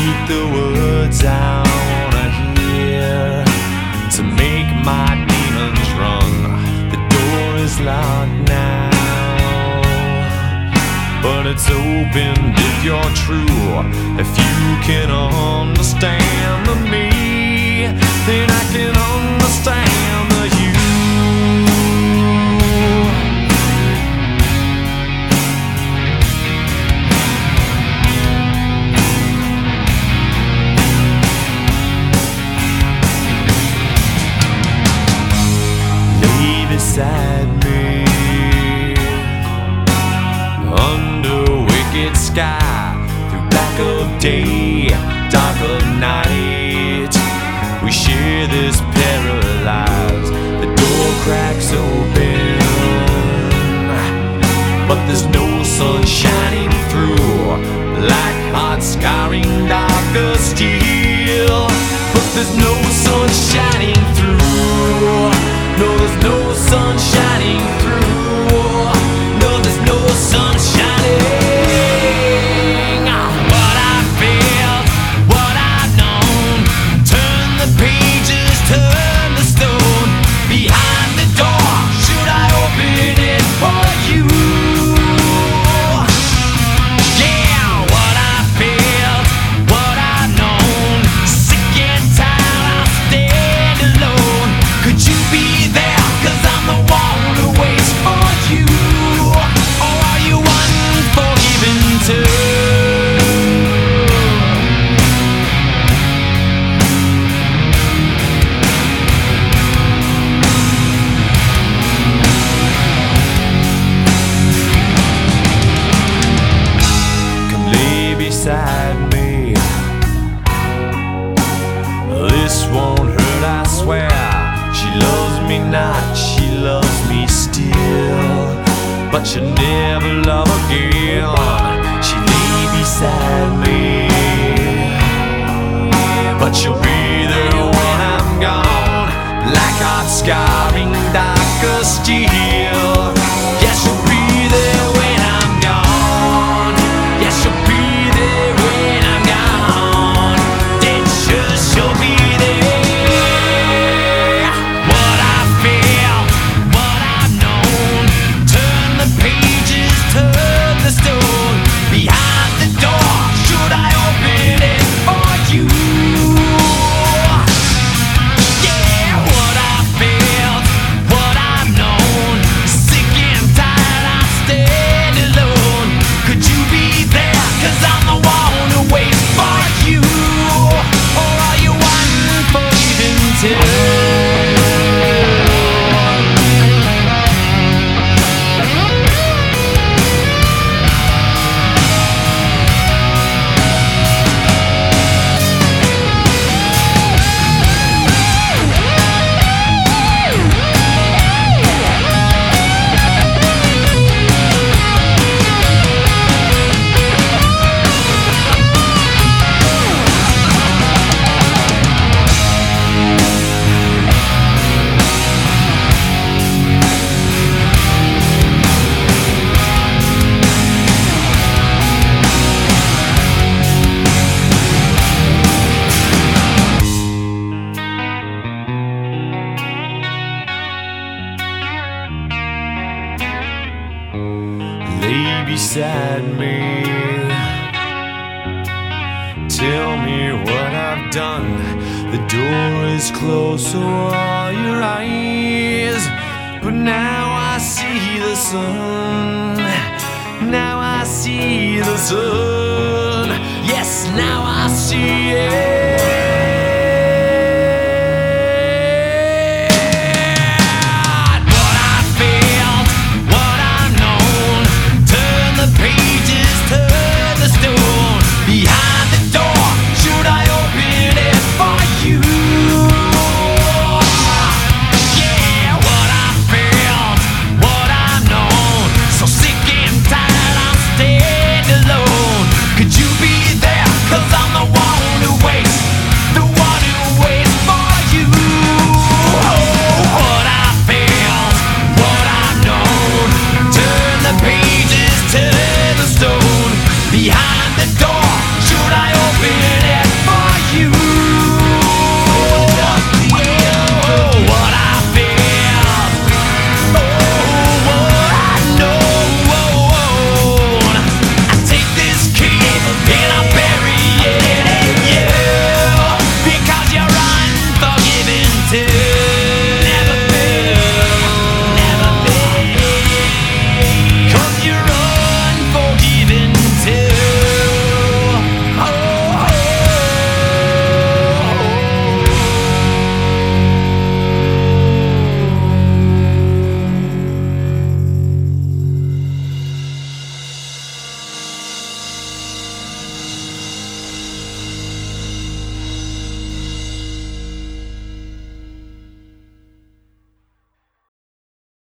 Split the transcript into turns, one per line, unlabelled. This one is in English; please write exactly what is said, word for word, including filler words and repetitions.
speak the words I wanna hear to make my demons run. The door is locked now, but it's opened if you're true. If you can understand the me, then I can understand the you. Beside me, under wicked sky, through black of day, dark of night, we share this paralyzed. The door cracks open, but there's no sun shining through, like hot scarring dark of steel. But there's no sun shining through. No, there's no sun shining through. No, there's no sun shining. What I felt, what I've known. Turn the pages, turn the stone. Behind the door, should I open it for you? Yeah, what I felt, what I've known. Sick and tired, I'll stand alone. Could you be there? 'Cause I'm the one who waits for you. Or are you unforgiven too? Come lay beside me. This won't hurt, I swear. She loves me not, she loves me still, but she'll never love again. She lay beside me, but she'll be there when I'm gone, like hot scarring dark of steel. Yeah, she'll be there when I'm gone. Yeah, she'll be there when I'm gone. Dead sure she'll be there. Lay beside me. Tell me what I've done. The door is closed, so are your eyes. But now I see the sun. Now I see the sun. Yes, now I see it.